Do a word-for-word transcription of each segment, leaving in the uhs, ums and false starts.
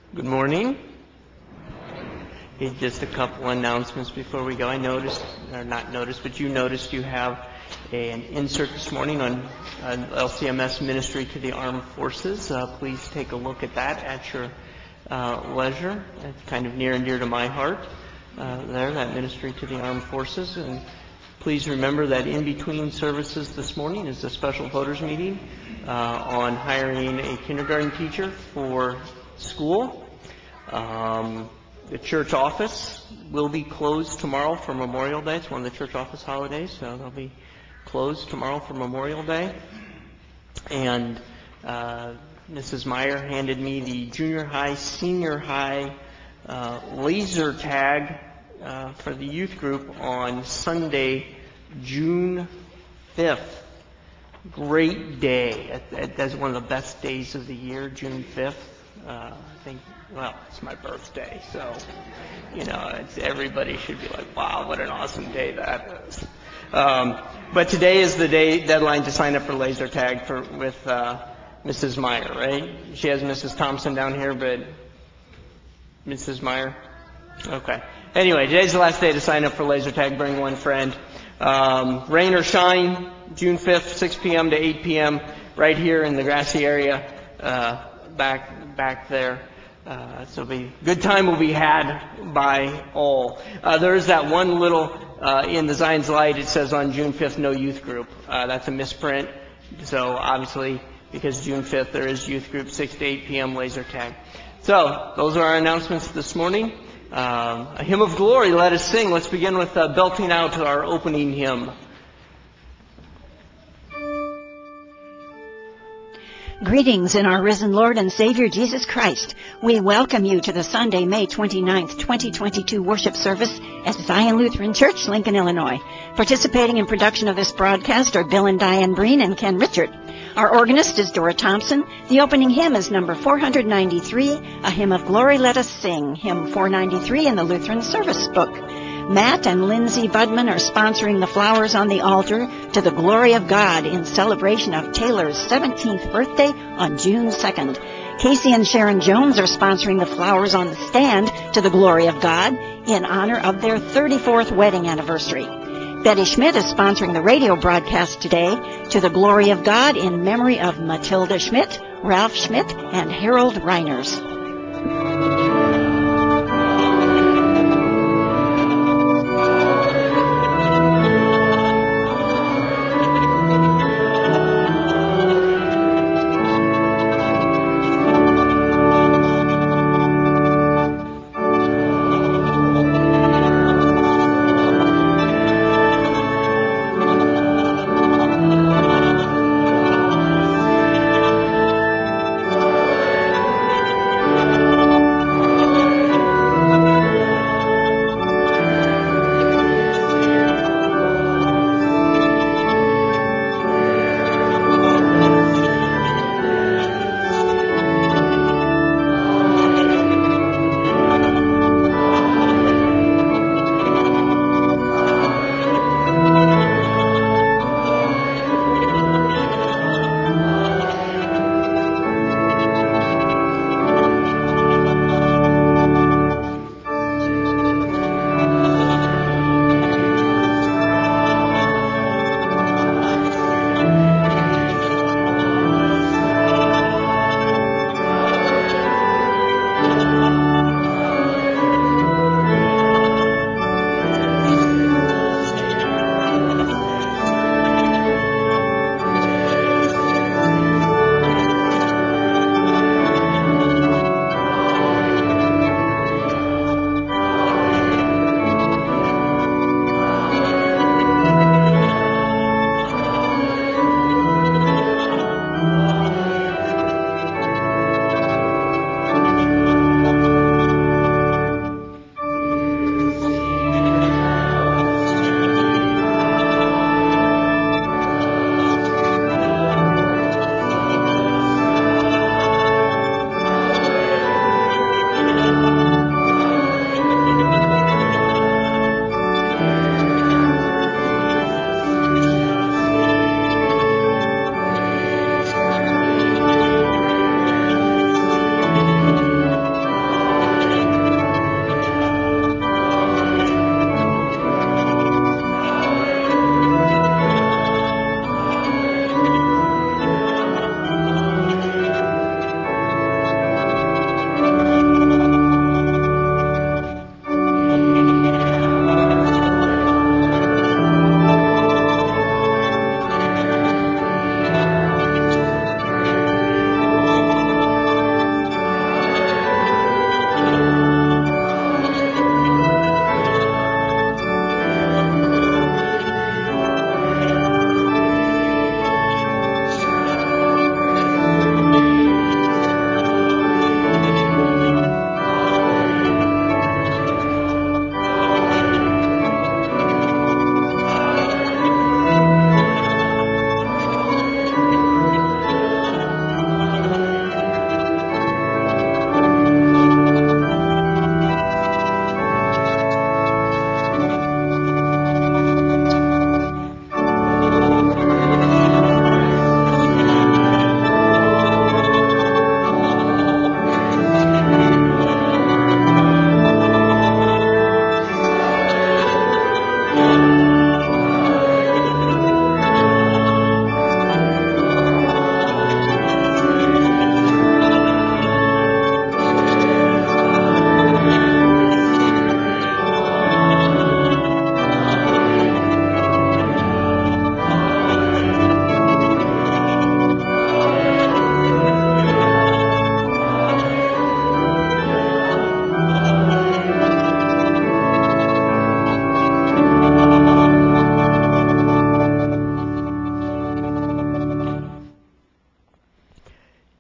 Good morning. Hey, just a couple announcements before we go. I noticed, or not noticed, but you noticed you have a, an insert this morning on uh, L C M S Ministry to the Armed Forces. Uh, please take a look at that at your uh, leisure. It's kind of near and dear to my heart uh, there, that Ministry to the Armed Forces. And please remember that in between services this morning is a special voters meeting uh, on hiring a kindergarten teacher for school. Um, the church office will be closed tomorrow for Memorial Day. It's one of the church office holidays, so they'll be closed tomorrow for Memorial Day. And uh, Missus Meyer handed me the junior high, senior high uh, laser tag uh, for the youth group on Sunday, June fifth. Great day. That's one of the best days of the year, June fifth. Uh, I think, well, it's my birthday, so, you know, it's, everybody should be like, wow, what an awesome day that is. Um, but today is the day deadline to sign up for laser tag for, with uh, Missus Meyer, right? She has Missus Thompson down here, but Missus Meyer? Okay. Anyway, today's the last day to sign up for laser tag. Bring one friend. Um, rain or shine, June fifth, six p.m. to eight p.m. right here in the grassy area uh, back back there. Uh, so be good time will be had by all. Uh, there is that one little uh, in the Zion's Light. It says on June fifth, no youth group. Uh, that's a misprint. So obviously, because June fifth there is youth group, six to eight p.m. laser tag. So those are our announcements this morning. Um, a hymn of glory, let us sing. Let's begin with uh, belting out our opening hymn. Greetings in our risen Lord and Savior Jesus Christ. We welcome you to the Sunday, May twenty-ninth, twenty twenty-two worship service at Zion Lutheran Church, Lincoln, Illinois. Participating in production of this broadcast are Bill and Diane Breen and Ken Richard. Our organist is Dora Thompson. The opening hymn is number four ninety-three, A Hymn of Glory, Let Us Sing, hymn four ninety-three in the Lutheran Service Book. Matt and Lindsay Budman are sponsoring the flowers on the altar to the glory of God in celebration of Taylor's seventeenth birthday on June second. Casey and Sharon Jones are sponsoring the flowers on the stand to the glory of God in honor of their thirty-fourth wedding anniversary. Betty Schmidt is sponsoring the radio broadcast today to the glory of God in memory of Matilda Schmidt, Ralph Schmidt, and Harold Reiners.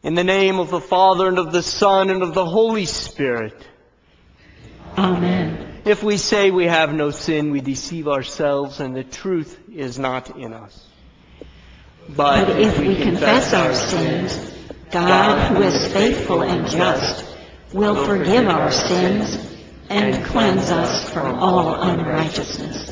In the name of the Father, and of the Son, and of the Holy Spirit. Amen. If we say we have no sin, we deceive ourselves, and the truth is not in us. But, but if we confess our sins, God, who is faithful and just, will forgive our sins and cleanse us from all unrighteousness.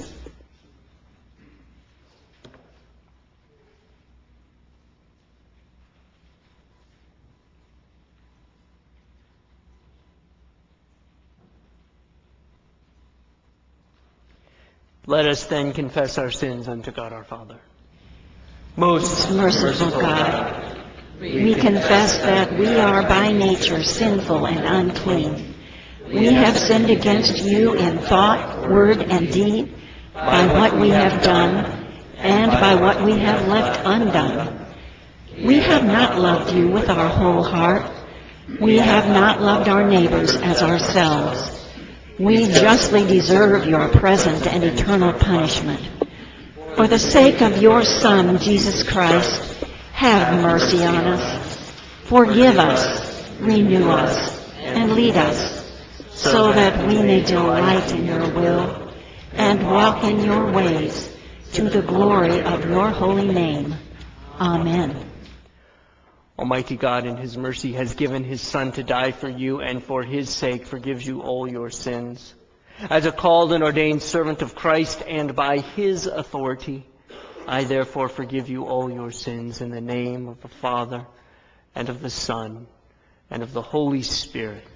Let us then confess our sins unto God our Father. Most merciful God, we confess that we are by nature sinful and unclean. We have sinned against you in thought, word, and deed, by what we have done, and by what we have left undone. We have not loved you with our whole heart. We have not loved our neighbors as ourselves. We justly deserve your present and eternal punishment. For the sake of your Son, Jesus Christ, have mercy on us. Forgive us, renew us, and lead us, so that we may delight in your will and walk in your ways, to the glory of your holy name. Amen. Almighty God in his mercy has given his Son to die for you, and for his sake forgives you all your sins. As a called and ordained servant of Christ, and by his authority, I therefore forgive you all your sins in the name of the Father, and of the Son, and of the Holy Spirit.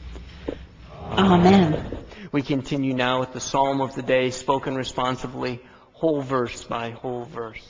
Amen. We continue now with the Psalm of the day, spoken responsively, whole verse by whole verse.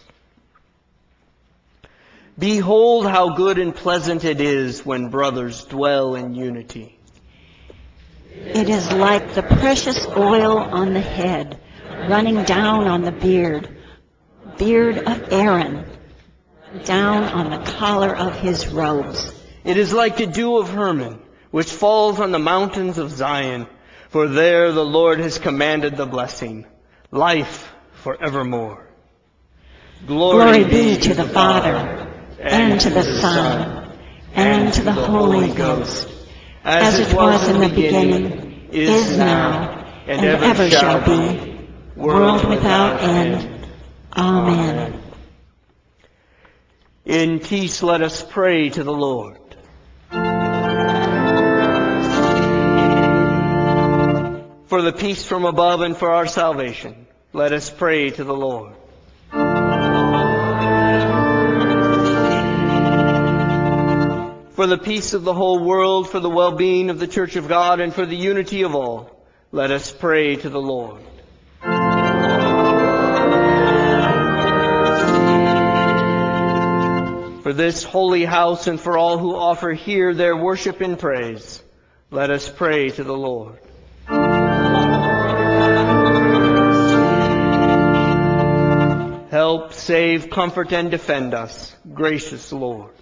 Behold how good and pleasant it is when brothers dwell in unity. It is like the precious oil on the head, running down on the beard, beard of Aaron, down on the collar of his robes. It is like the dew of Hermon, which falls on the mountains of Zion, for there the Lord has commanded the blessing, life forevermore. Glory, Glory be to the Father, and to the Son, and to the Holy Ghost, as it was in the beginning, is now, and ever shall be, world without end. Amen. In peace let us pray to the Lord. For the peace from above and for our salvation, let us pray to the Lord. For the peace of the whole world, for the well-being of the Church of God, and for the unity of all, let us pray to the Lord. For this holy house and for all who offer here their worship and praise, let us pray to the Lord. Help, save, comfort, and defend us, gracious Lord.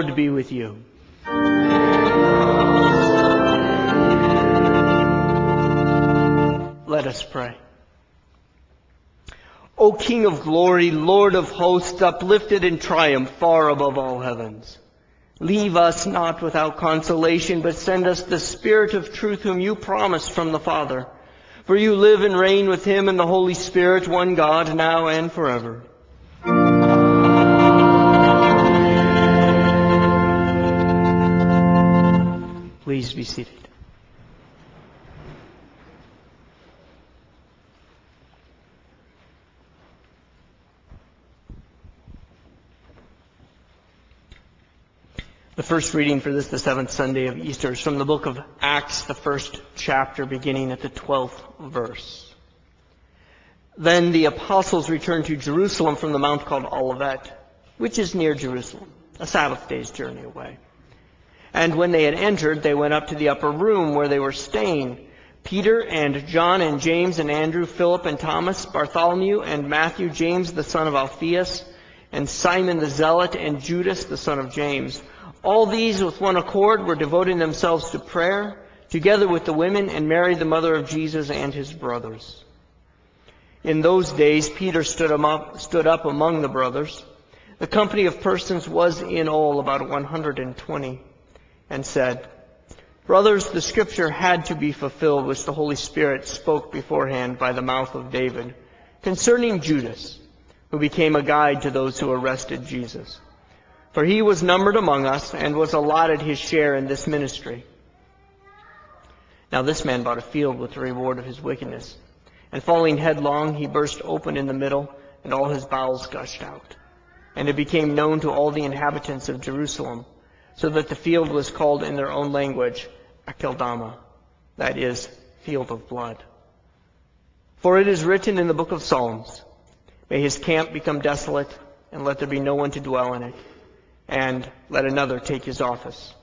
Lord be with you. Let us pray. O King of glory, Lord of hosts, uplifted in triumph far above all heavens, leave us not without consolation, but send us the Spirit of truth whom you promised from the Father. For you live and reign with him and the Holy Spirit, one God, now and forever. Please be seated. The first reading for this, the seventh Sunday of Easter, is from the book of Acts, the first chapter, beginning at the twelfth verse. Then the apostles returned to Jerusalem from the mount called Olivet, which is near Jerusalem, a Sabbath day's journey away. And when they had entered, they went up to the upper room where they were staying. Peter and John and James and Andrew, Philip and Thomas, Bartholomew and Matthew, James the son of Alphaeus, and Simon the Zealot, and Judas the son of James. All these with one accord were devoting themselves to prayer, together with the women and Mary the mother of Jesus and his brothers. In those days Peter stood up, stood up among the brothers. The company of persons was in all about one hundred and twenty, and said, Brothers, the scripture had to be fulfilled which the Holy Spirit spoke beforehand by the mouth of David, concerning Judas, who became a guide to those who arrested Jesus. For he was numbered among us and was allotted his share in this ministry. Now this man bought a field with the reward of his wickedness. And falling headlong, he burst open in the middle, and all his bowels gushed out. And it became known to all the inhabitants of Jerusalem, so that the field was called in their own language, Akeldama, that is, field of blood. For it is written in the book of Psalms, May his camp become desolate, and let there be no one to dwell in it. And let another take his office.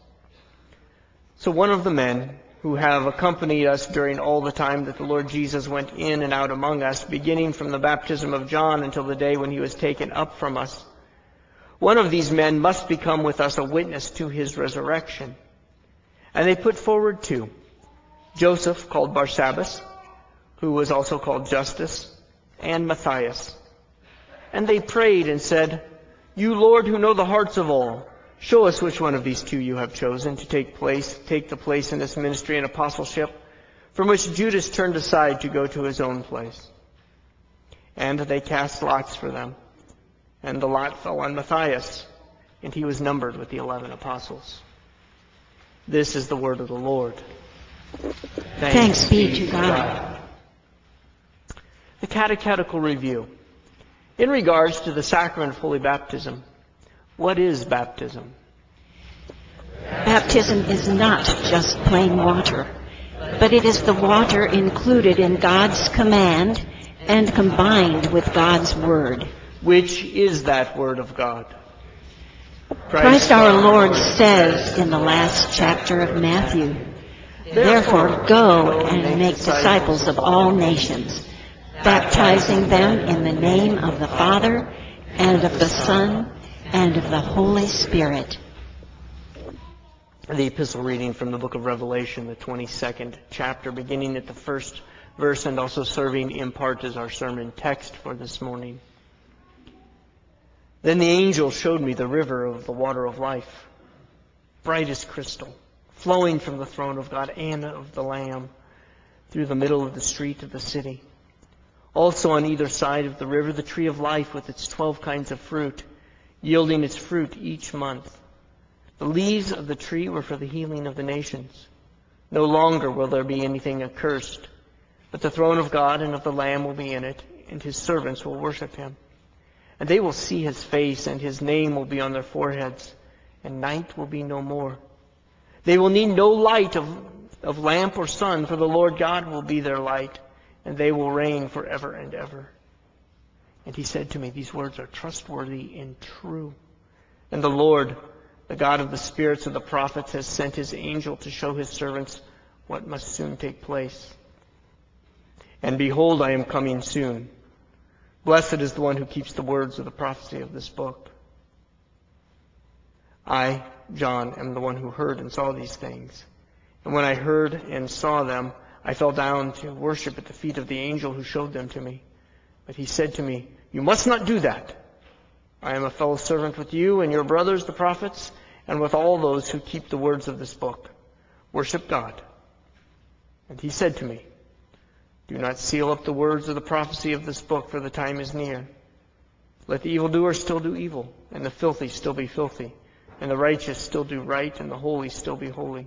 So one of the men who have accompanied us during all the time that the Lord Jesus went in and out among us, beginning from the baptism of John until the day when he was taken up from us, one of these men must become with us a witness to his resurrection. And they put forward two, Joseph, called Barsabbas, who was also called Justus, and Matthias. And they prayed and said, You, Lord, who know the hearts of all, show us which one of these two you have chosen to take place, take the place in this ministry and apostleship, from which Judas turned aside to go to his own place. And they cast lots for them, and the lot fell on Matthias, and he was numbered with the eleven apostles. This is the word of the Lord. Thanks, Thanks be to God. God. The catechetical review. In regards to the sacrament of holy baptism, what is baptism? Baptism is not just plain water, but it is the water included in God's command and combined with God's word. Which is that word of God? Christ, Christ our Lord says in the last chapter of Matthew, Therefore go and make disciples of all nations, baptizing them in the name of the Father, and of the Son, and of the Holy Spirit. The epistle reading from the book of Revelation, the twenty-second chapter, beginning at the first verse and also serving in part as our sermon text for this morning. Then the angel showed me the river of the water of life, bright as crystal, flowing from the throne of God and of the Lamb through the middle of the street of the city. Also on either side of the river, the tree of life with its twelve kinds of fruit, yielding its fruit each month. The leaves of the tree were for the healing of the nations. No longer will there be anything accursed, but the throne of God and of the Lamb will be in it, and his servants will worship him. And they will see his face, and his name will be on their foreheads, and night will be no more. They will need no light of, of lamp or sun, for the Lord God will be their light, and they will reign forever and ever. And he said to me, These words are trustworthy and true. And the Lord, the God of the spirits of the prophets, has sent his angel to show his servants what must soon take place. And behold, I am coming soon. Blessed is the one who keeps the words of the prophecy of this book. I, John, am the one who heard and saw these things. And when I heard and saw them, I fell down to worship at the feet of the angel who showed them to me. But he said to me, "You must not do that. I am a fellow servant with you and your brothers, the prophets, and with all those who keep the words of this book. Worship God." And he said to me, "Do not seal up the words of the prophecy of this book, for the time is near. Let the evildoer still do evil, and the filthy still be filthy, and the righteous still do right, and the holy still be holy.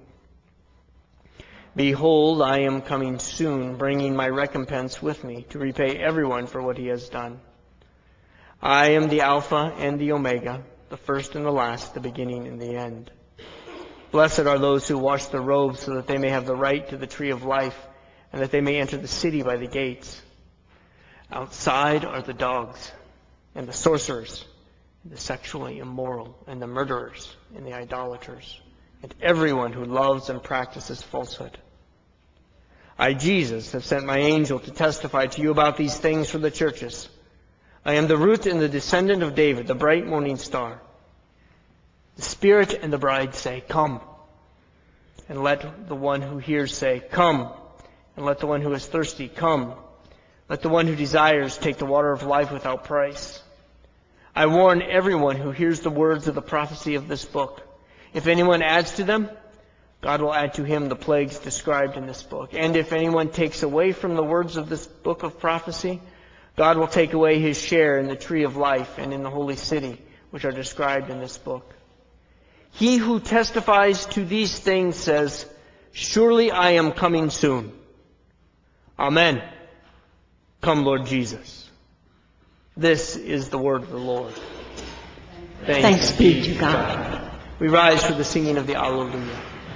Behold, I am coming soon, bringing my recompense with me, to repay everyone for what he has done. I am the Alpha and the Omega, the first and the last, the beginning and the end. Blessed are those who wash their robes, so that they may have the right to the tree of life, and that they may enter the city by the gates. Outside are the dogs, and the sorcerers, and the sexually immoral, and the murderers, and the idolaters, and everyone who loves and practices falsehood. I, Jesus, have sent my angel to testify to you about these things for the churches. I am the root and the descendant of David, the bright morning star. The Spirit and the bride say, "Come." And let the one who hears say, "Come." And let the one who is thirsty come. Let the one who desires take the water of life without price. I warn everyone who hears the words of the prophecy of this book. If anyone adds to them, God will add to him the plagues described in this book. And if anyone takes away from the words of this book of prophecy, God will take away his share in the tree of life and in the holy city, which are described in this book. He who testifies to these things says, "Surely I am coming soon." Amen. Come, Lord Jesus. This is the word of the Lord. Thanks, Thanks be to God. We rise for the singing of the Alleluia.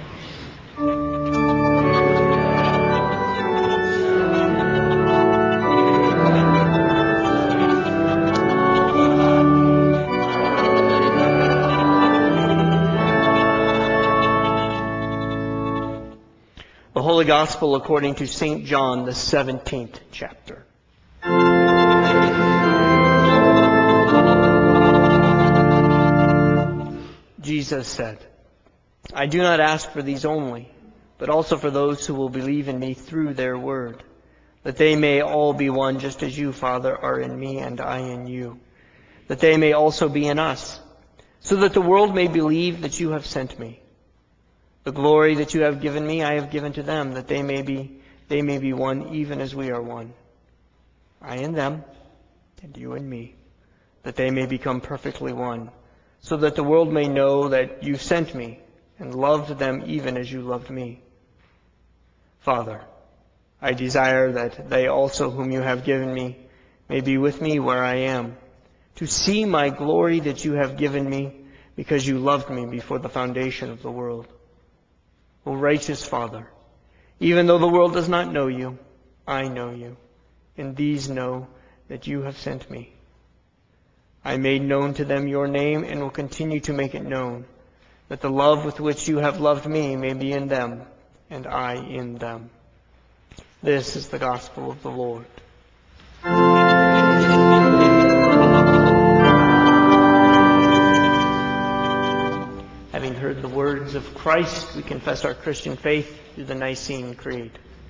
The Holy Gospel according to Saint John, the seventeenth chapter. Jesus said, "I do not ask for these only, but also for those who will believe in me through their word, that they may all be one, just as you, Father, are in me and I in you, that they may also be in us, so that the world may believe that you have sent me. The glory that you have given me, I have given to them, that they may be they may be one, even as we are one. I in them, and you in me, that they may become perfectly one, so that the world may know that you sent me and loved them even as you loved me. Father, I desire that they also whom you have given me may be with me where I am, to see my glory that you have given me, because you loved me before the foundation of the world. O righteous Father, even though the world does not know you, I know you, and these know that you have sent me. I made known to them your name and will continue to make it known, that the love with which you have loved me may be in them, and I in them. This is the gospel of the Lord. Having heard the words of Christ, we confess our Christian faith through the Nicene Creed.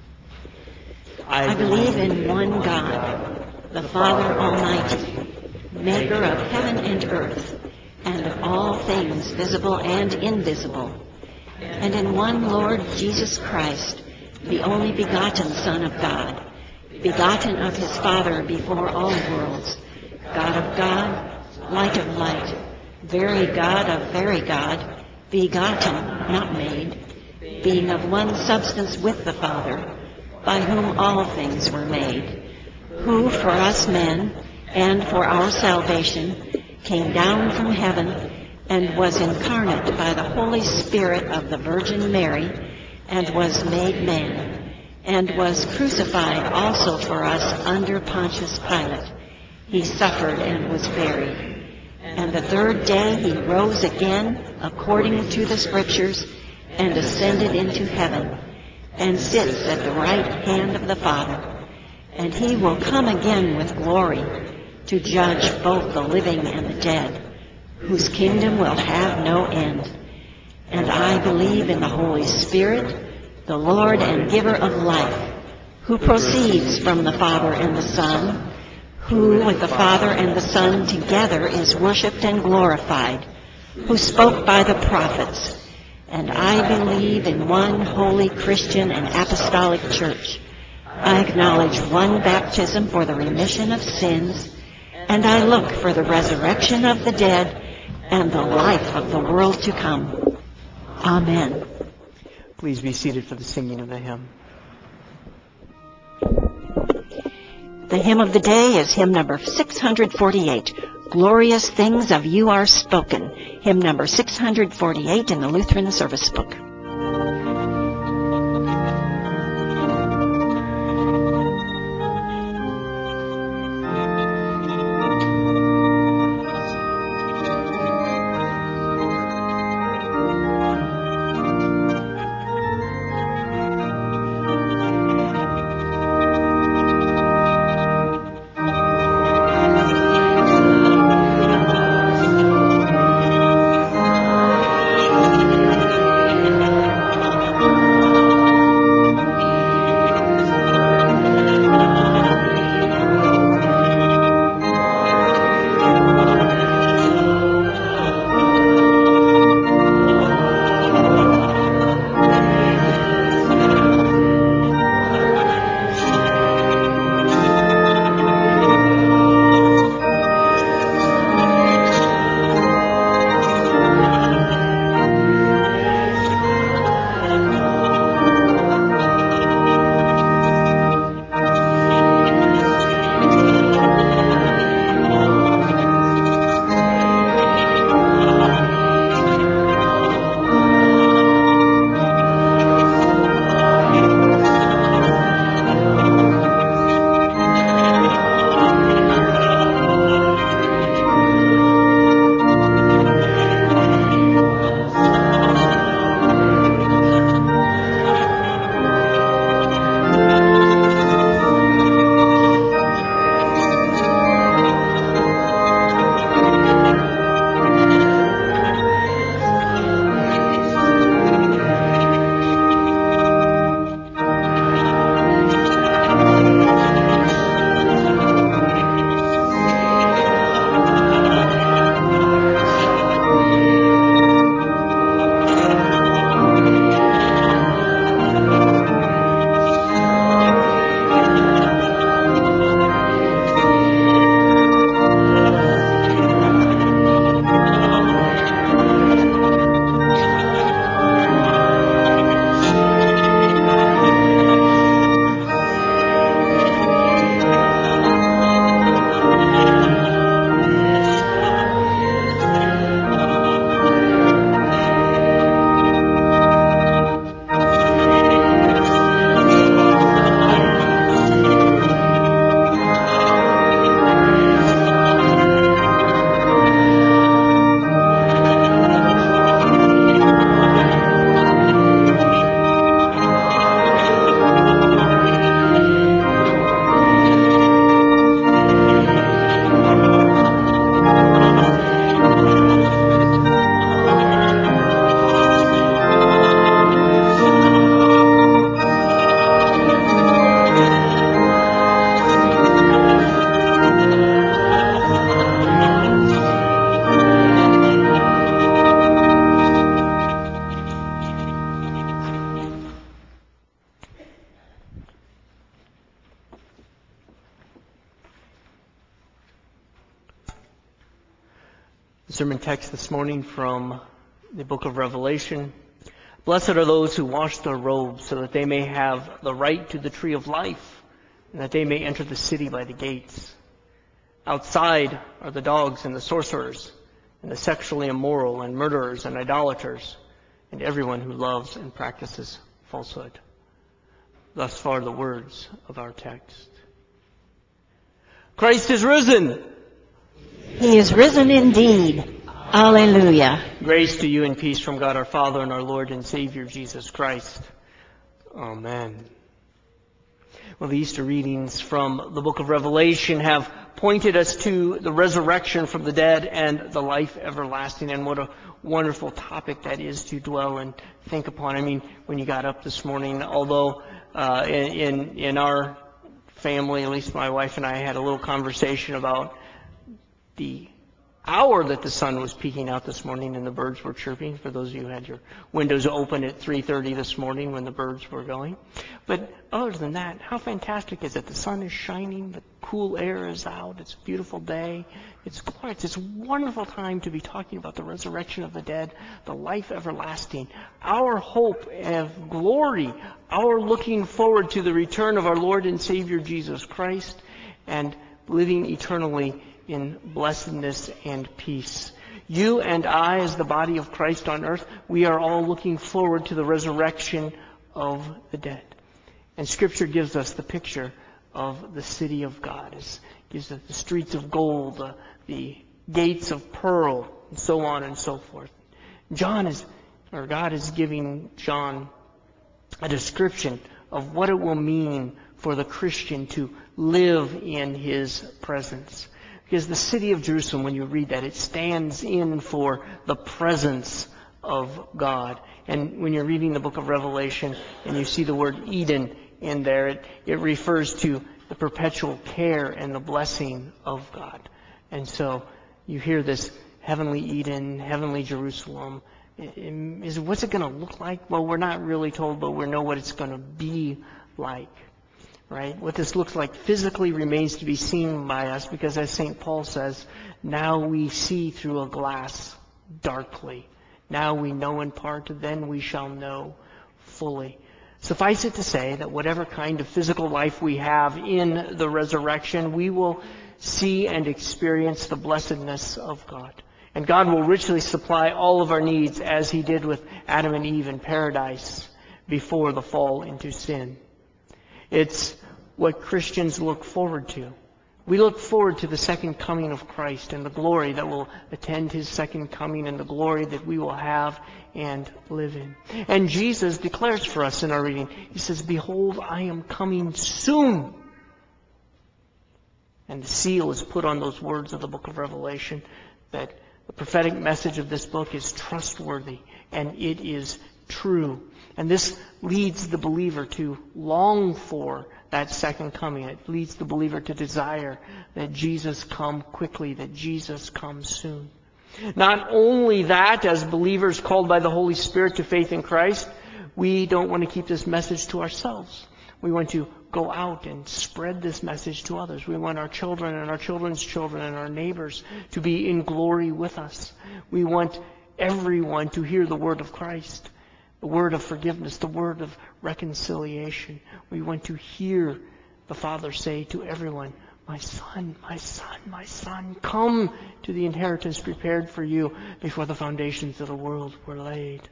I believe in one God, the Father Almighty, maker of heaven and earth, and of all things visible and invisible, and in one Lord Jesus Christ, the only begotten Son of God, begotten of his Father before all worlds, God of God, light of light, very God of very God, begotten, not made, being of one substance with the Father, by whom all things were made, who for us men and for our salvation came down from heaven and was incarnate by the Holy Spirit of the Virgin Mary, and was made man, and was crucified also for us under Pontius Pilate. He suffered and was buried. And the third day he rose again according to the Scriptures, and ascended into heaven, and sits at the right hand of the Father. And he will come again with glory, to judge both the living and the dead, whose kingdom will have no end. And I believe in the Holy Spirit, the Lord and giver of life, who proceeds from the Father and the Son, who with the Father and the Son together is worshipped and glorified, who spoke by the prophets. And I believe in one holy Christian and apostolic church. I acknowledge one baptism for the remission of sins, and I look for the resurrection of the dead and the life of the world to come. Amen. Please be seated for the singing of the hymn. The hymn of the day is hymn number six hundred forty-eight, Glorious Things of You Are Spoken, hymn number six hundred forty-eight in the Lutheran Service Book. Sermon text this morning from the book of Revelation. Blessed are those who wash their robes so that they may have the right to the tree of life and that they may enter the city by the gates. Outside are the dogs and the sorcerers and the sexually immoral and murderers and idolaters and everyone who loves and practices falsehood. Thus far the words of our text. Christ is risen. He is risen indeed. Alleluia. Grace to you and peace from God our Father and our Lord and Savior Jesus Christ. Amen. Well, the Easter readings from the book of Revelation have pointed us to the resurrection from the dead and the life everlasting. And what a wonderful topic that is to dwell and think upon. I mean, when you got up this morning, although uh, in, in in our family, at least my wife and I had a little conversation about the hour that the sun was peeking out this morning and the birds were chirping, for those of you who had your windows open at three thirty this morning when the birds were going. But other than that, how fantastic is it? The sun is shining, the cool air is out, it's a beautiful day, it's glorious. It's a wonderful time to be talking about the resurrection of the dead, the life everlasting, our hope of glory, our looking forward to the return of our Lord and Savior Jesus Christ, and living eternally in blessedness and peace. You and I, as the body of Christ on earth, we are all looking forward to the resurrection of the dead. And Scripture gives us the picture of the city of God. It gives us the streets of gold, uh, the gates of pearl, and so on and so forth. John is, or God is giving John a description of what it will mean for the Christian to live in His presence. Because the city of Jerusalem, when you read that, it stands in for the presence of God. And when you're reading the book of Revelation and you see the word Eden in there, it, it refers to the perpetual care and the blessing of God. And so you hear this heavenly Eden, heavenly Jerusalem. Is, what's it going to look like? Well, we're not really told, but we know what it's going to be like. Right? What this looks like physically remains to be seen by us, because as Saint Paul says, now we see through a glass darkly. Now we know in part, then we shall know fully. Suffice it to say that whatever kind of physical life we have in the resurrection, we will see and experience the blessedness of God. And God will richly supply all of our needs, as He did with Adam and Eve in paradise before the fall into sin. It's what Christians look forward to. We look forward to the second coming of Christ and the glory that will attend His second coming and the glory that we will have and live in. And Jesus declares for us in our reading, He says, "Behold, I am coming soon." And the seal is put on those words of the book of Revelation, that the prophetic message of this book is trustworthy and it is true. And this leads the believer to long for that second coming. It leads the believer to desire that Jesus come quickly, that Jesus come soon. Not only that, as believers called by the Holy Spirit to faith in Christ, we don't want to keep this message to ourselves. We want to go out and spread this message to others. We want our children and our children's children and our neighbors to be in glory with us. We want everyone to hear the word of Christ, the word of forgiveness, the word of reconciliation. We want to hear the Father say to everyone, "My son, my son, my son, come to the inheritance prepared for you before the foundations of the world were laid."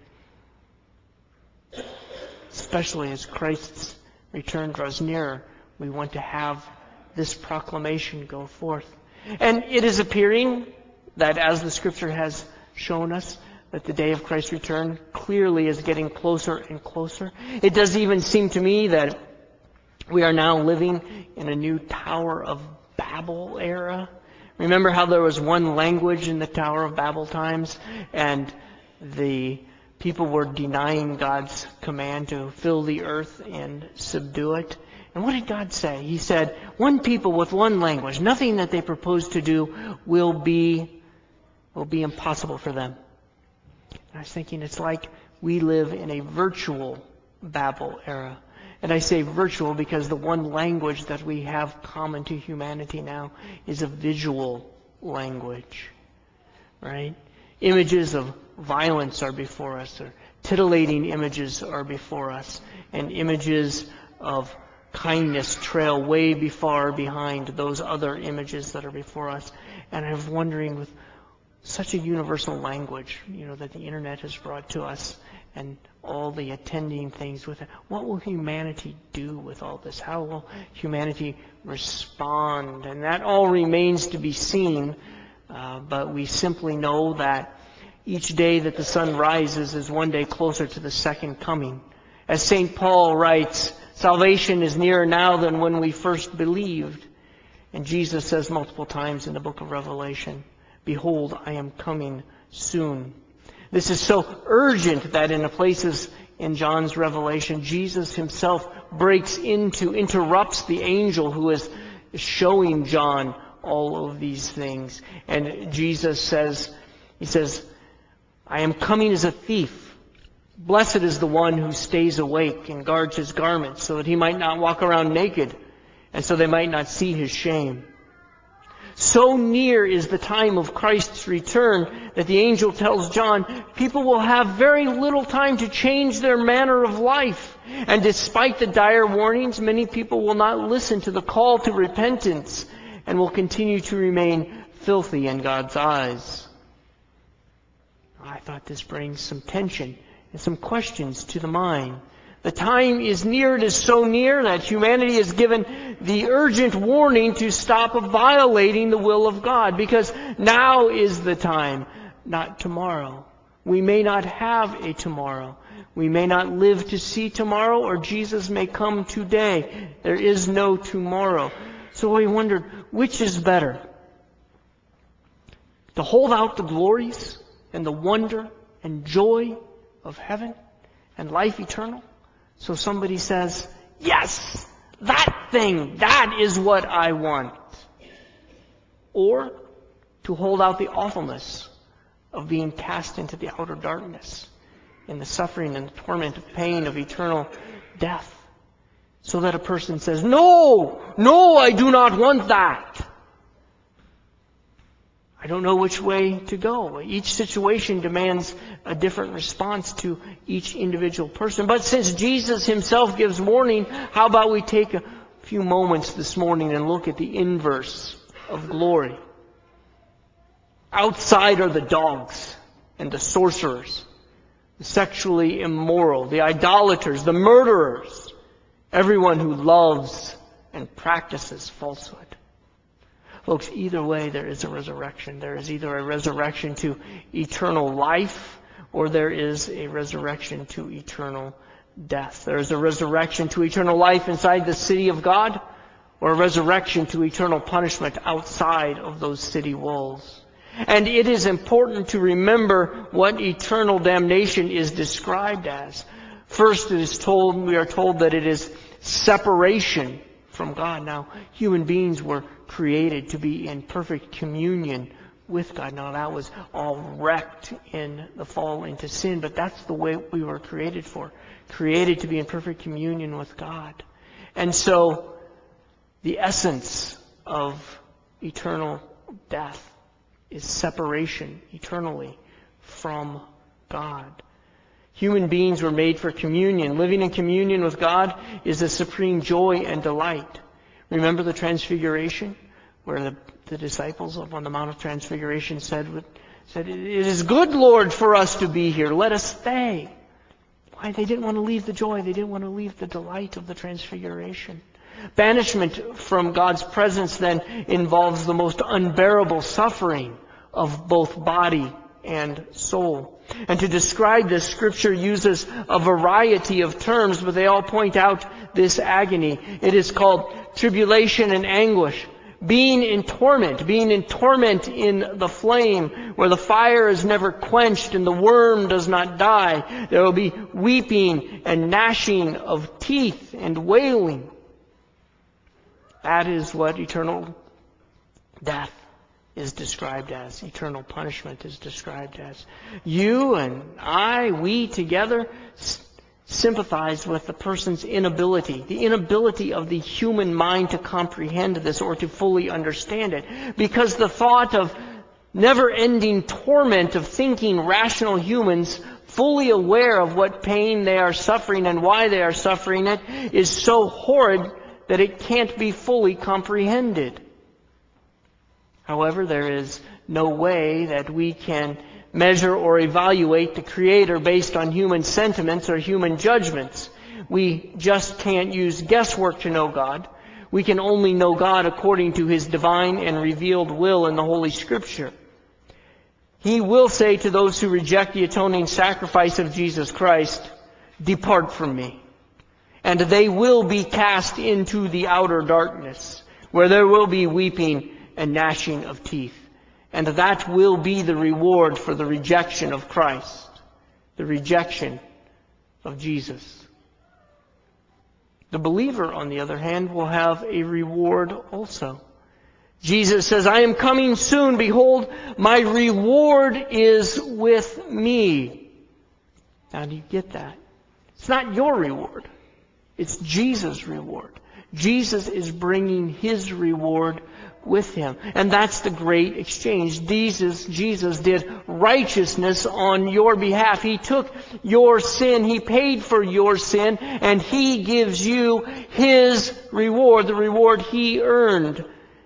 Especially as Christ's return draws nearer, we want to have this proclamation go forth. And it is appearing that, as the Scripture has shown us, that the day of Christ's return clearly is getting closer and closer. It does even seem to me that we are now living in a new Tower of Babel era. Remember how there was one language in the Tower of Babel times, and the people were denying God's command to fill the earth and subdue it? And what did God say? He said, one people with one language, nothing that they propose to do will be, will be impossible for them. I was thinking, it's like we live in a virtual Babel era. And I say virtual because the one language that we have common to humanity now is a visual language. Right? Images of violence are before us, or titillating images are before us, and images of kindness trail way before behind those other images that are before us. And I was wondering, with such a universal language, you know, that the internet has brought to us, and all the attending things with it, what will humanity do with all this? How will humanity respond? And that all remains to be seen, uh, but we simply know that each day that the sun rises is one day closer to the second coming. As Saint Paul writes, salvation is nearer now than when we first believed. And Jesus says multiple times in the book of Revelation, behold, I am coming soon. This is so urgent that in the places in John's Revelation, Jesus himself breaks into, interrupts the angel who is showing John all of these things. And Jesus says, he says, I am coming as a thief. Blessed is the one who stays awake and guards his garments so that he might not walk around naked and so they might not see his shame. So near is the time of Christ's return that the angel tells John, people will have very little time to change their manner of life. And despite the dire warnings, many people will not listen to the call to repentance and will continue to remain filthy in God's eyes. I thought this brings some tension and some questions to the mind. The time is near. It is so near that humanity is given the urgent warning to stop violating the will of God, because now is the time, not tomorrow. We may not have a tomorrow. We may not live to see tomorrow, or Jesus may come today. There is no tomorrow. So we wondered, which is better? To hold out the glories and the wonder and joy of heaven and life eternal? So somebody says, yes, that thing, that is what I want. Or to hold out the awfulness of being cast into the outer darkness, in the suffering and the torment of pain of eternal death. So that a person says, no, no, I do not want that. I don't know which way to go. Each situation demands a different response to each individual person. But since Jesus himself gives warning, how about we take a few moments this morning and look at the inverse of glory. Outside are the dogs and the sorcerers, the sexually immoral, the idolaters, the murderers, everyone who loves and practices falsehood. Folks, either way, there is a resurrection. There is either a resurrection to eternal life, or there is a resurrection to eternal death. There is a resurrection to eternal life inside the city of God, or a resurrection to eternal punishment outside of those city walls. And it is important to remember what eternal damnation is described as. First, it is told, we are told that it is separation from God. Now, human beings were created to be in perfect communion with God. Now, that was all wrecked in the fall into sin, but that's the way we were created for. Created to be in perfect communion with God. And so, the essence of eternal death is separation eternally from God. Human beings were made for communion. Living in communion with God is a supreme joy and delight. Remember the Transfiguration, where the, the disciples up on the Mount of Transfiguration said, said, "It is good, Lord, for us to be here. Let us stay." Why? They didn't want to leave the joy. They didn't want to leave the delight of the Transfiguration. Banishment from God's presence then involves the most unbearable suffering of both body and soul. And to describe this, Scripture uses a variety of terms, but they all point out this agony. It is called tribulation and anguish. Being in torment, being in torment in the flame, where the fire is never quenched and the worm does not die. There will be weeping and gnashing of teeth and wailing. That is what eternal death is described as. Eternal punishment is described as. You and I, we together sympathize with the person's inability, the inability of the human mind to comprehend this or to fully understand it. Because the thought of never-ending torment of thinking rational humans fully aware of what pain they are suffering and why they are suffering it is so horrid that it can't be fully comprehended. However, there is no way that we can measure or evaluate the Creator based on human sentiments or human judgments. We just can't use guesswork to know God. We can only know God according to His divine and revealed will in the Holy Scripture. He will say to those who reject the atoning sacrifice of Jesus Christ, "Depart from me." And they will be cast into the outer darkness, where there will be weeping and gnashing of teeth. And that will be the reward for the rejection of Christ, the rejection of Jesus. The believer, on the other hand, will have a reward also. Jesus says, I am coming soon. Behold, my reward is with me. Now, do you get that? It's not your reward. It's Jesus' reward. Jesus is bringing His reward with Him. And that's the great exchange. Jesus, Jesus did righteousness on your behalf. He took your sin. He paid for your sin. And He gives you His reward, the reward He earned.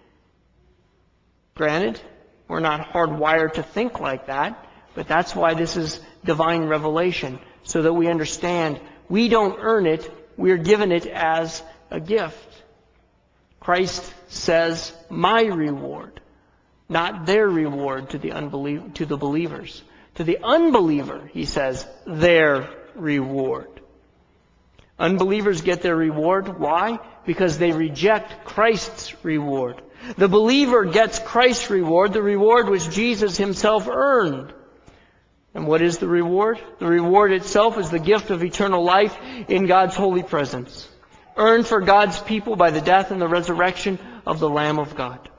Granted, we're not hardwired to think like that. But that's why this is divine revelation. So that we understand we don't earn it. We're given it as a gift. Christ says, my reward, not their reward to the unbelie- to the believers. To the unbeliever, He says, their reward. Unbelievers get their reward. Why? Because they reject Christ's reward. The believer gets Christ's reward, the reward which Jesus Himself earned. And what is the reward? The reward itself is the gift of eternal life in God's holy presence, earned for God's people by the death and the resurrection of the Lamb of God.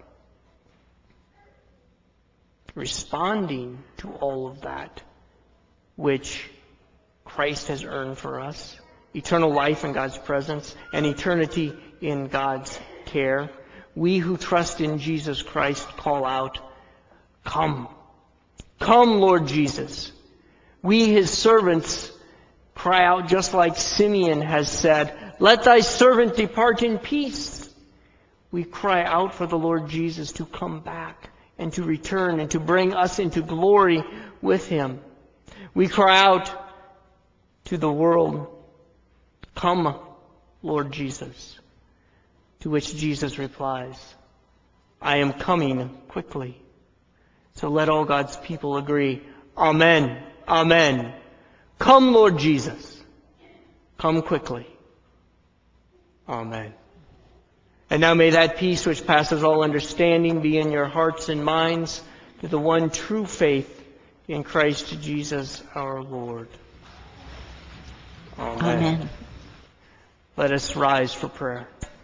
Responding to all of that which Christ has earned for us, eternal life in God's presence and eternity in God's care, we who trust in Jesus Christ call out, come. Come, Lord Jesus. We, His servants, cry out just like Simeon has said, let thy servant depart in peace. We cry out for the Lord Jesus to come back and to return and to bring us into glory with Him. We cry out to the world, come, Lord Jesus. To which Jesus replies, I am coming quickly. So let all God's people agree, Amen, Amen. Come, Lord Jesus. Come quickly. Amen. And now may that peace which passes all understanding be in your hearts and minds to the one true faith in Christ Jesus our Lord. Amen. Amen. Let us rise for prayer.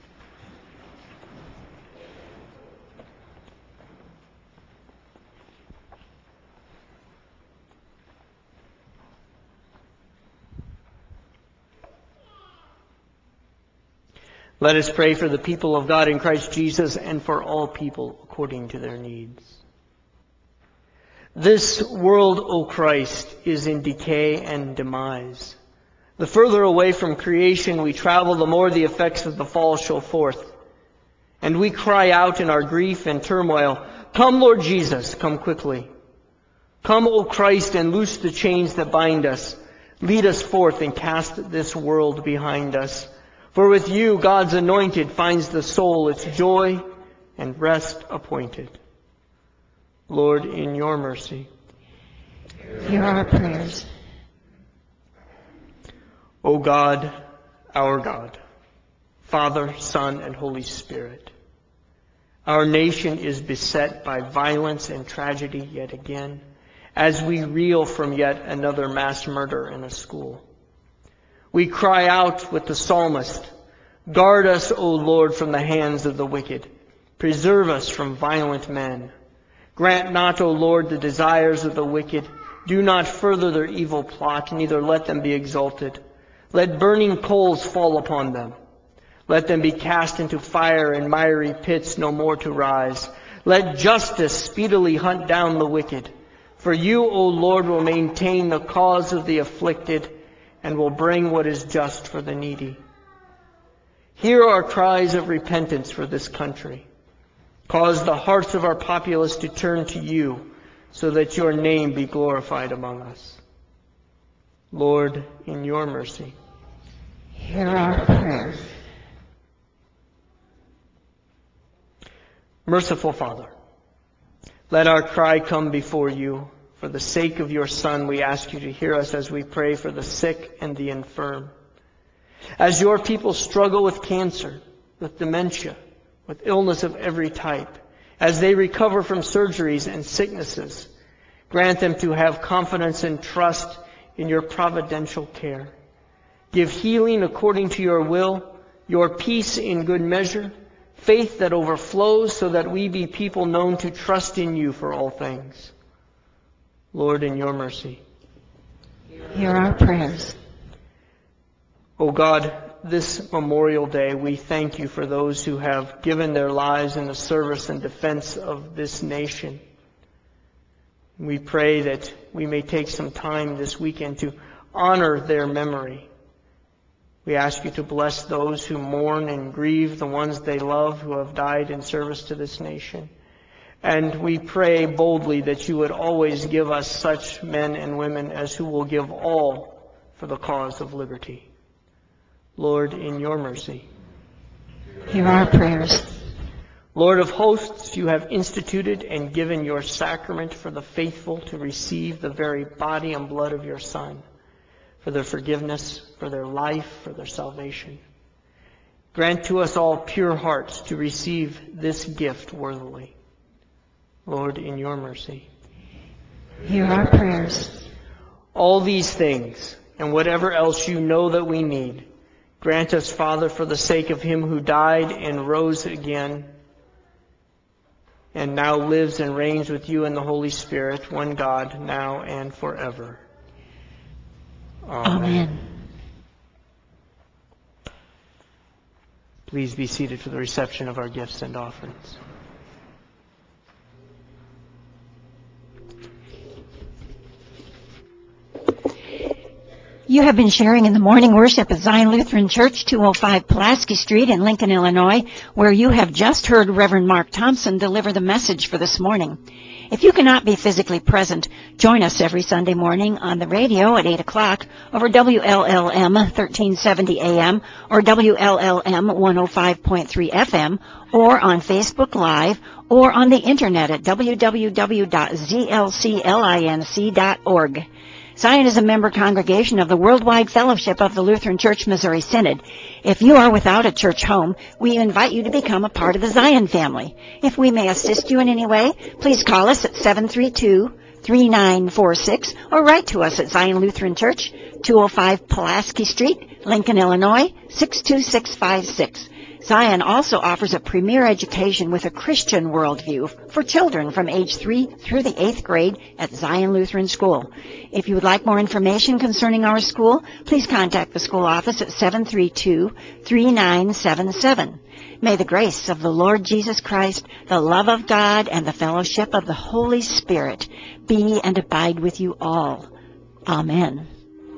Let us pray for the people of God in Christ Jesus and for all people according to their needs. This world, O Christ, is in decay and demise. The further away from creation we travel, the more the effects of the fall show forth. And we cry out in our grief and turmoil, come, Lord Jesus, come quickly. Come, O Christ, and loose the chains that bind us. Lead us forth and cast this world behind us. For with you, God's anointed finds the soul its joy and rest appointed. Lord, in your mercy, Hear our prayers. O God, our God, Father, Son, and Holy Spirit, our nation is beset by violence and tragedy yet again, as we reel from yet another mass murder in a school. We cry out with the psalmist, guard us, O Lord, from the hands of the wicked. Preserve us from violent men. Grant not, O Lord, the desires of the wicked. Do not further their evil plot, neither let them be exalted. Let burning coals fall upon them. Let them be cast into fire and miry pits, no more to rise. Let justice speedily hunt down the wicked. For you, O Lord, will maintain the cause of the afflicted and will bring what is just for the needy. Hear our cries of repentance for this country. Cause the hearts of our populace to turn to you so that your name be glorified among us. Lord, in your mercy, Hear our prayers. Merciful Father, let our cry come before you. For the sake of your Son, we ask you to hear us as we pray for the sick and the infirm. As your people struggle with cancer, with dementia, with illness of every type, as they recover from surgeries and sicknesses, grant them to have confidence and trust in your providential care. Give healing according to your will, your peace in good measure, faith that overflows so that we be people known to trust in you for all things. Lord, in your mercy, hear our prayers. O God, this Memorial Day, we thank you for those who have given their lives in the service and defense of this nation. We pray that we may take some time this weekend to honor their memory. We ask you to bless those who mourn and grieve the ones they love who have died in service to this nation. And we pray boldly that you would always give us such men and women as who will give all for the cause of liberty. Lord, in your mercy, hear our prayers. Lord of hosts, you have instituted and given your sacrament for the faithful to receive the very body and blood of your Son, for their forgiveness, for their life, for their salvation. Grant to us all pure hearts to receive this gift worthily. Lord, in your mercy, hear our prayers. All these things, and whatever else you know that we need, grant us, Father, for the sake of him who died and rose again, and now lives and reigns with you in the Holy Spirit, one God, now and forever. Amen. Amen. Please be seated for the reception of our gifts and offerings. You have been sharing in the morning worship at Zion Lutheran Church, two oh five Pulaski Street in Lincoln, Illinois, where you have just heard Reverend Mark Thompson deliver the message for this morning. If you cannot be physically present, join us every Sunday morning on the radio at eight o'clock over W L L M thirteen seventy A M or W L L M one oh five point three F M, or on Facebook Live, or on the internet at w w w dot z l c linc dot org. Zion is a member congregation of the Worldwide Fellowship of the Lutheran Church Missouri Synod. If you are without a church home, we invite you to become a part of the Zion family. If we may assist you in any way, please call us at seven three two, three nine four six or write to us at Zion Lutheran Church, two oh five Pulaski Street, Lincoln, Illinois, six two six five six. Zion also offers a premier education with a Christian worldview for children from age three through the eighth grade at Zion Lutheran School. If you would like more information concerning our school, please contact the school office at seven three two, three nine seven seven. May the grace of the Lord Jesus Christ, the love of God, and the fellowship of the Holy Spirit be and abide with you all. Amen.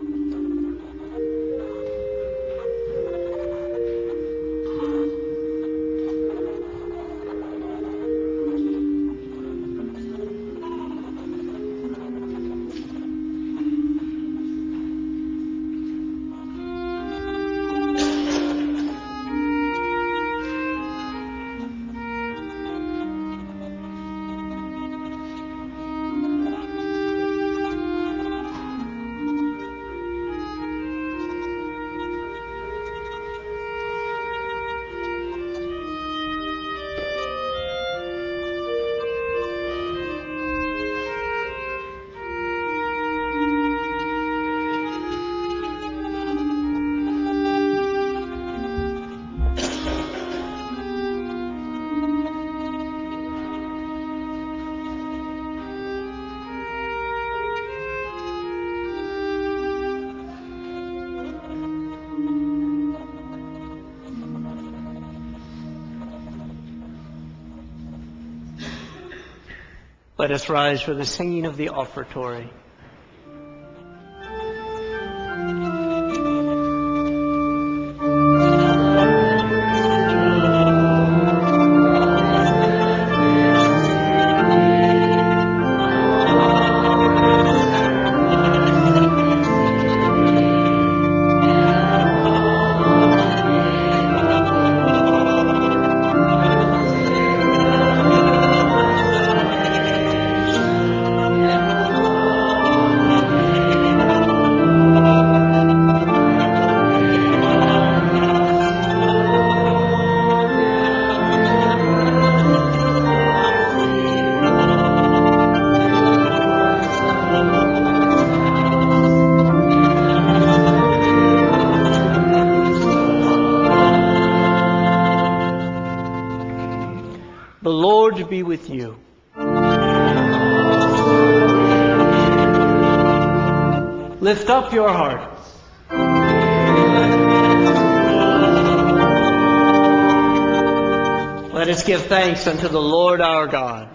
Let us rise for the singing of the offertory. Lift up your hearts. Let us give thanks unto the Lord our God.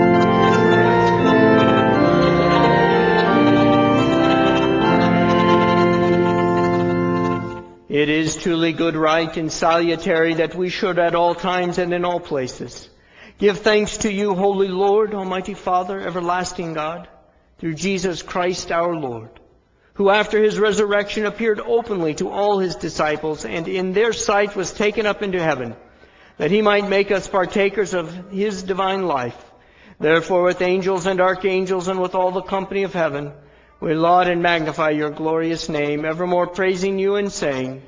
It is truly good, right, and salutary that we should at all times and in all places give thanks to you, Holy Lord, Almighty Father, everlasting God, through Jesus Christ our Lord, who after his resurrection appeared openly to all his disciples and in their sight was taken up into heaven, that he might make us partakers of his divine life. Therefore with angels and archangels and with all the company of heaven, we laud and magnify your glorious name, evermore praising you and saying,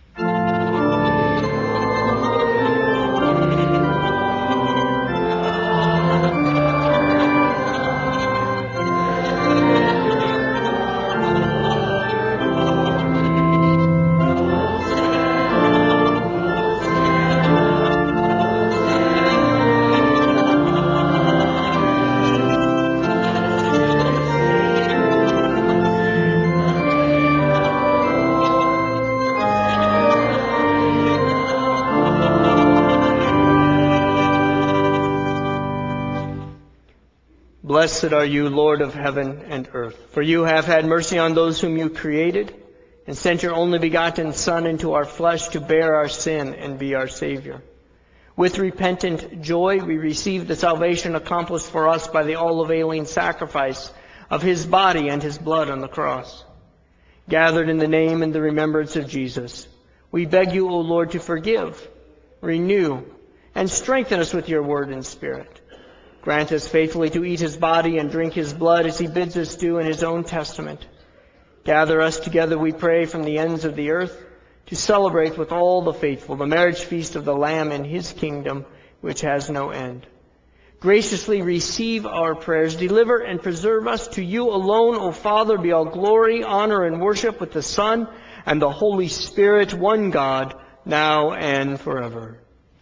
Blessed are you, Lord of heaven and earth, for you have had mercy on those whom you created, and sent your only begotten Son into our flesh to bear our sin and be our Savior. With repentant joy we receive the salvation accomplished for us by the all-availing sacrifice of his body and his blood on the cross. Gathered in the name and the remembrance of Jesus, we beg you, O Lord, to forgive, renew, and strengthen us with your word and spirit. Grant us faithfully to eat his body and drink his blood as he bids us do in his own testament. Gather us together, we pray, from the ends of the earth to celebrate with all the faithful the marriage feast of the Lamb in his kingdom, which has no end. Graciously receive our prayers. Deliver and preserve us. To you alone, O Father, be all glory, honor, and worship with the Son and the Holy Spirit, one God, now and forever.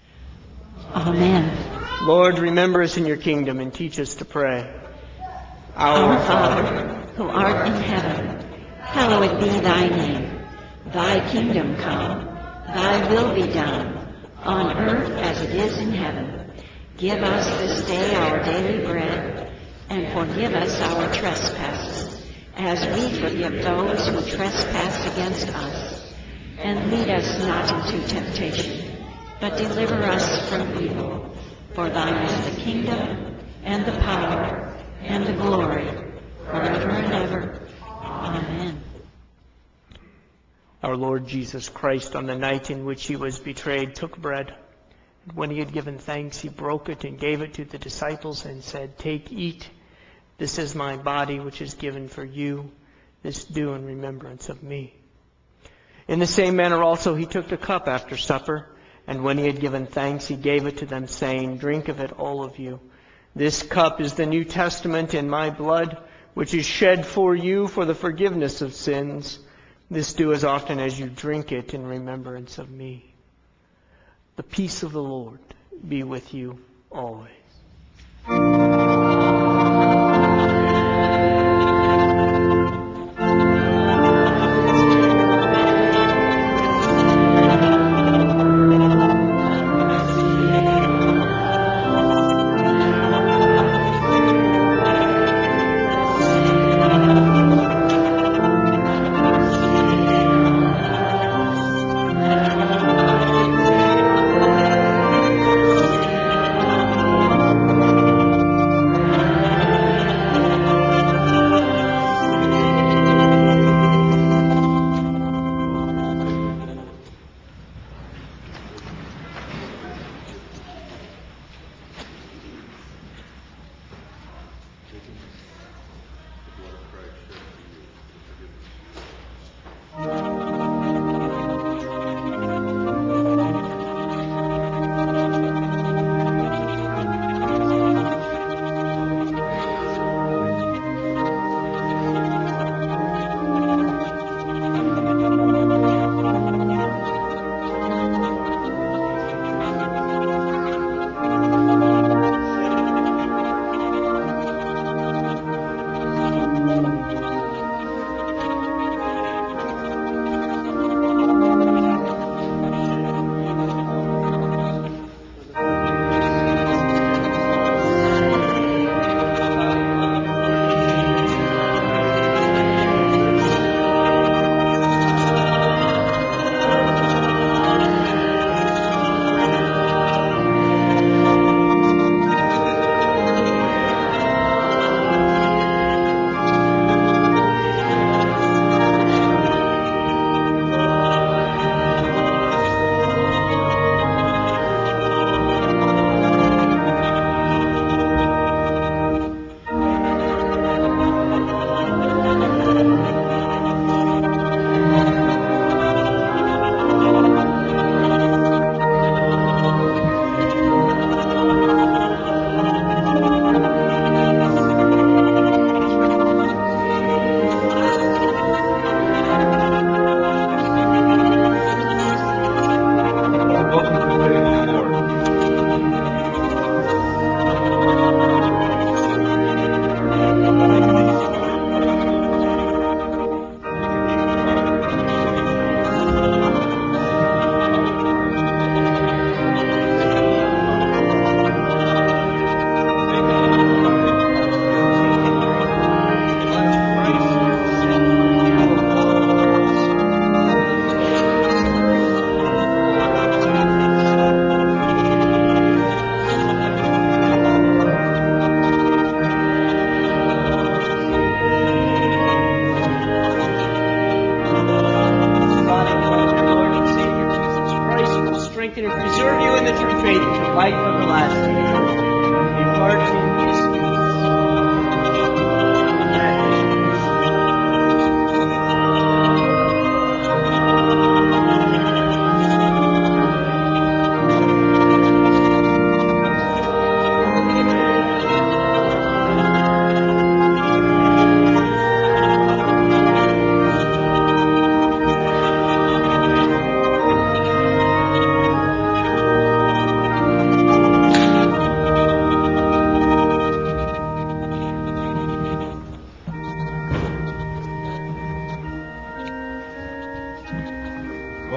Amen. Lord, remember us in your kingdom and teach us to pray. Our, Our Father, who art in heaven, hallowed be thy name. Thy kingdom come, thy will be done, on earth as it is in heaven. Give us this day our daily bread, and forgive us our trespasses, as we forgive those who trespass against us. And lead us not into temptation, but deliver us from evil. For thine is the kingdom, and the power, and the glory, forever and ever. Amen. Our Lord Jesus Christ, on the night in which he was betrayed, took bread. And when he had given thanks, he broke it and gave it to the disciples and said, "Take, eat. This is my body, which is given for you. This do in remembrance of me." In the same manner also he took the cup after supper. And when he had given thanks, he gave it to them, saying, "Drink of it, all of you. This cup is the New Testament in my blood, which is shed for you for the forgiveness of sins. This do as often as you drink it in remembrance of me." The peace of the Lord be with you always.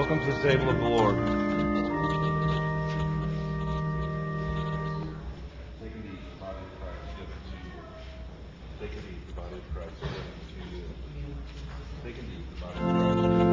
Welcome to the table of the Lord. Take and eat the body of Christ given to you. Take and eat the body of Christ given to you. Take and eat the body of Christ given to you.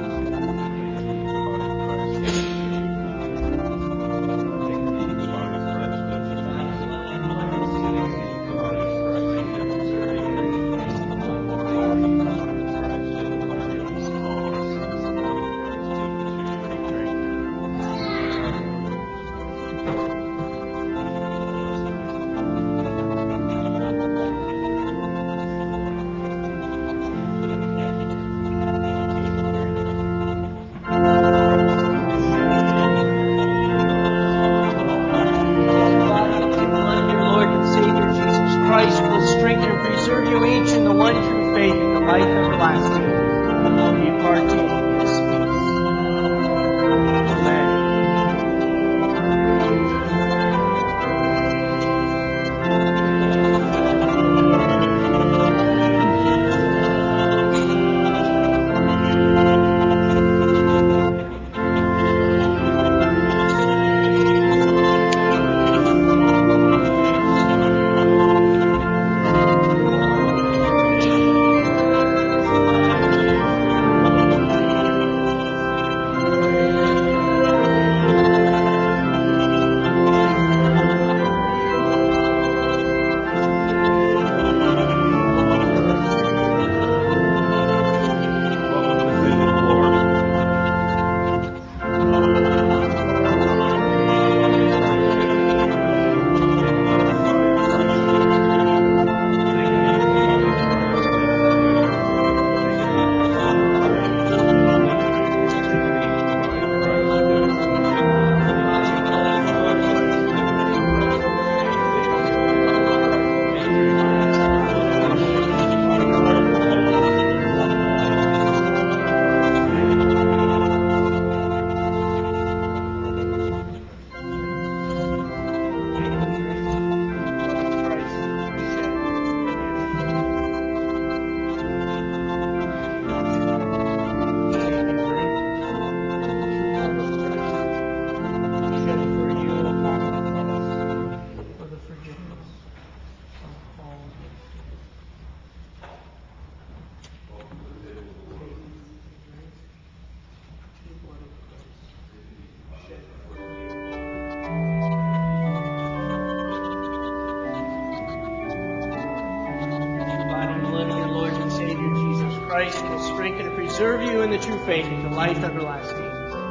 Christ will strengthen and preserve you in the true faith and the life everlasting.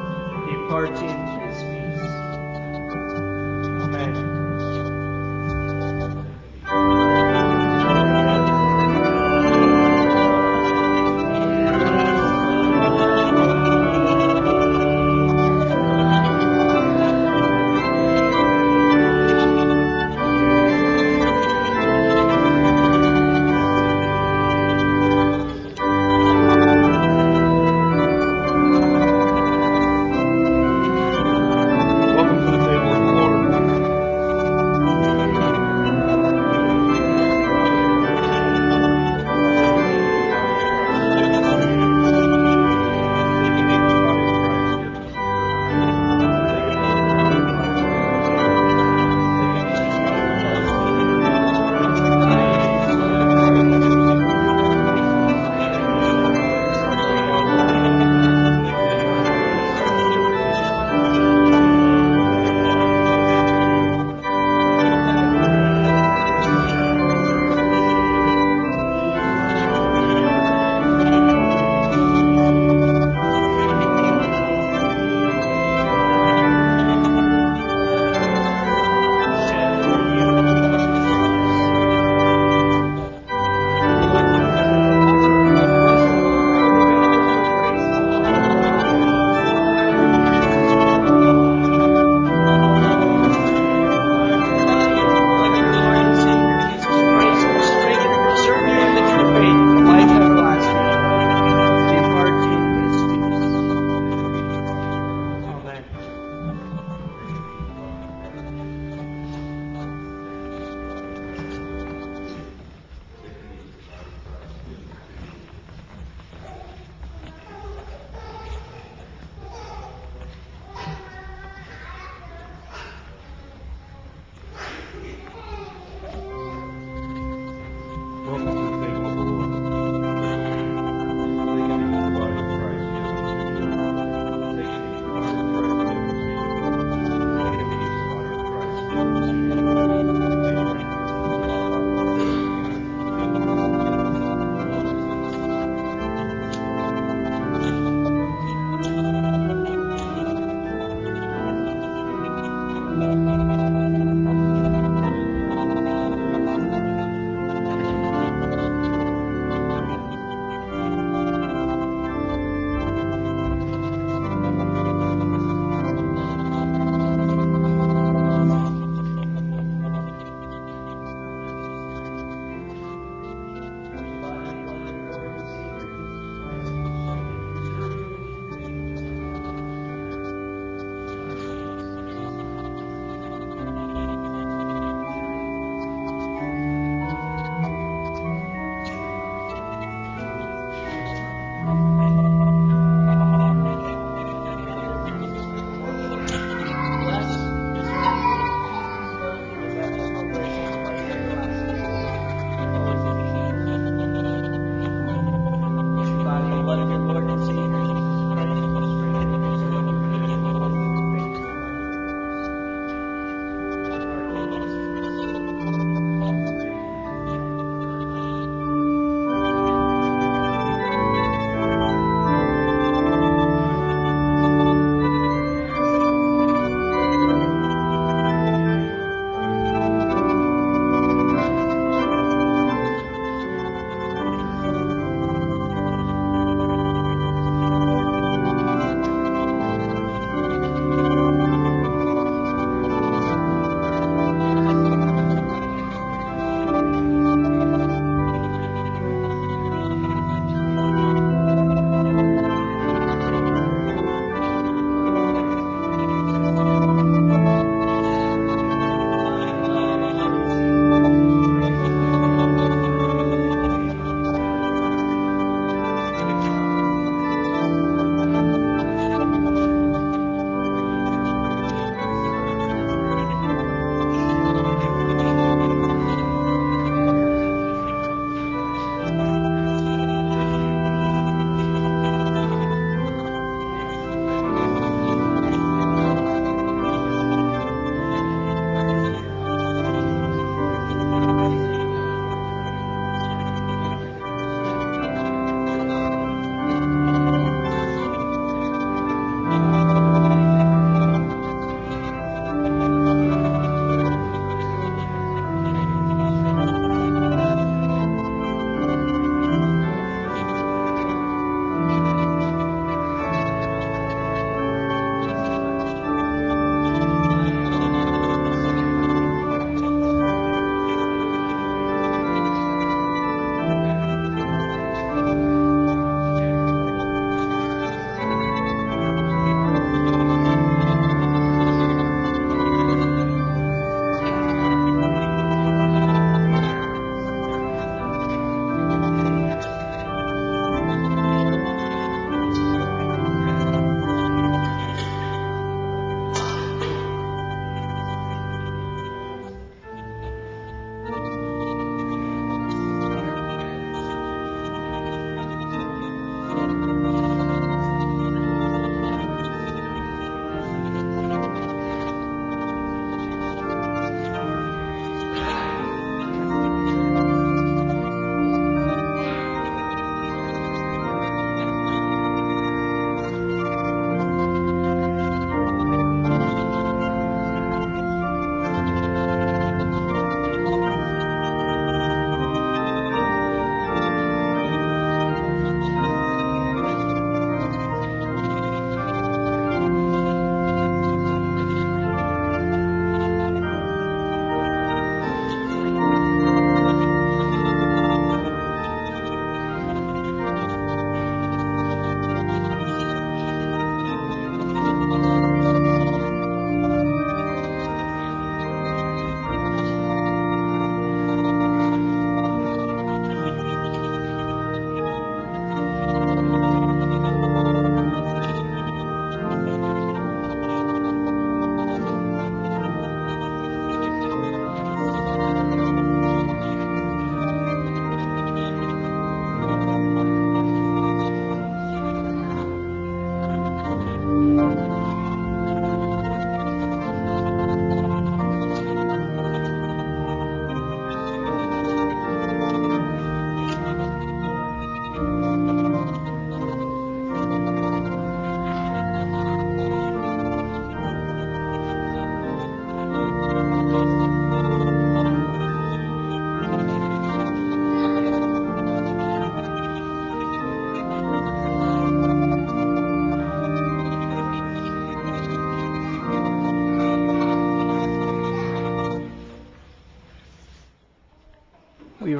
Depart in His peace. Amen.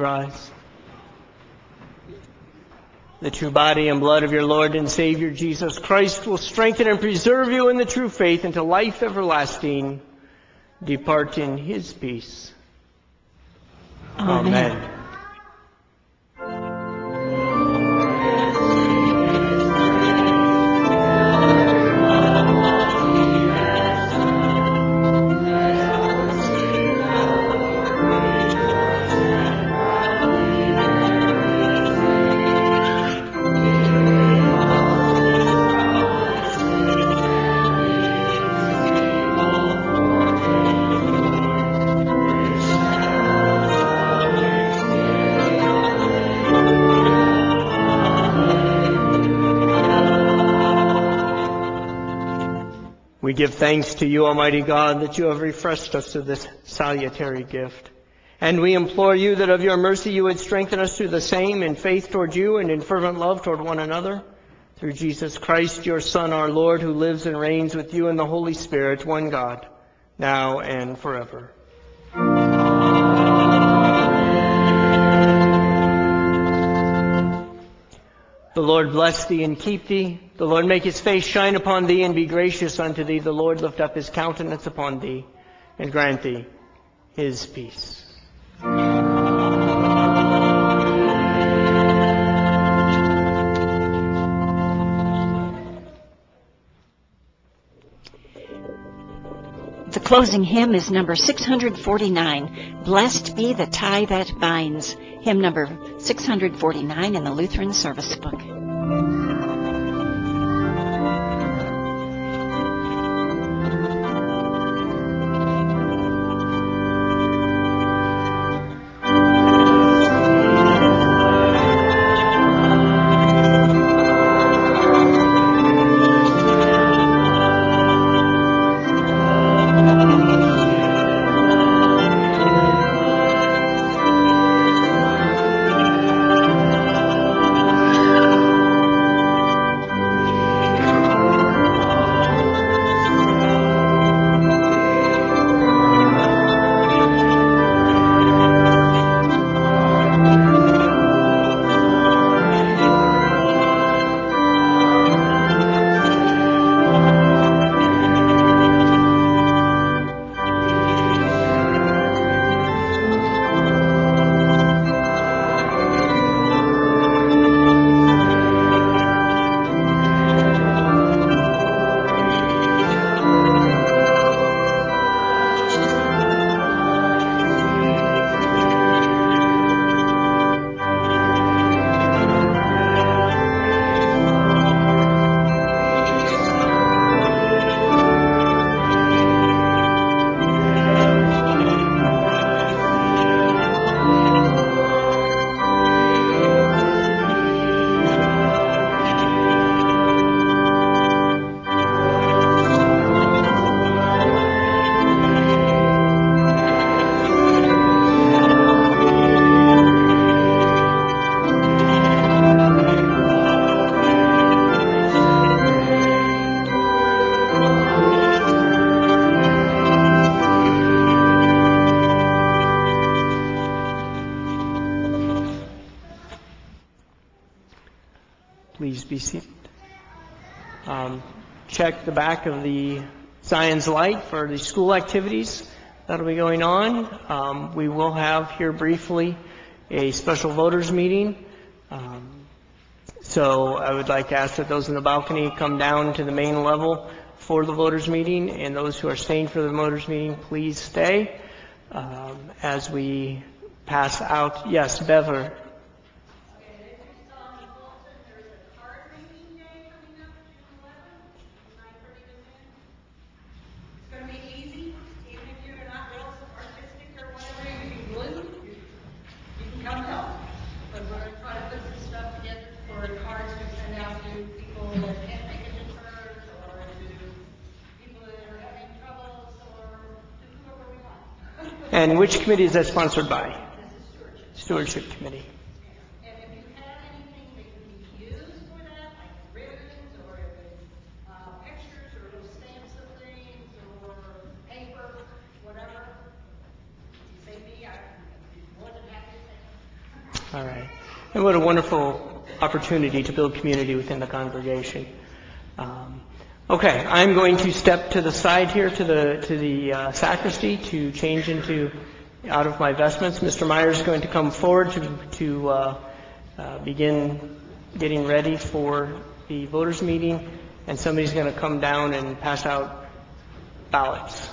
rise. The true body and blood of your Lord and Savior Jesus Christ will strengthen and preserve you in the true faith unto life everlasting. Depart in his peace. Amen. Amen. We give thanks to you, Almighty God, that you have refreshed us with this salutary gift. And we implore you that of your mercy you would strengthen us through the same in faith toward you and in fervent love toward one another. Through Jesus Christ, your Son, our Lord, who lives and reigns with you in the Holy Spirit, one God, now and forever. The Lord bless thee and keep thee. The Lord make his face shine upon thee and be gracious unto thee. The Lord lift up his countenance upon thee and grant thee his peace. The closing hymn is number six hundred forty-nine, Blessed Be the Tie That Binds, hymn number six hundred forty-nine in the Lutheran Service Book. Please be seated. Um, check the back of the Zion's Light for the school activities that'll be going on. Um, we will have here briefly a special voters meeting. Um, so I would like to ask that those in the balcony come down to the main level for the voters meeting, and those who are staying for the voters meeting, please stay. Um, as we pass out, yes, Bever. And which committee is that sponsored by? Stewardship Committee. And if you have anything that can be used for that, like ribbons or uh, pictures or stamps of things or paper, whatever, you say me, I'd be more than happy to take And what a wonderful opportunity to build community within the congregation. Um, okay, I'm going to step to the side here to the to the uh, sacristy to change into out of my vestments. Mister Myers is going to come forward to to uh, uh, begin getting ready for the voters' meeting, and somebody's going to come down and pass out ballots.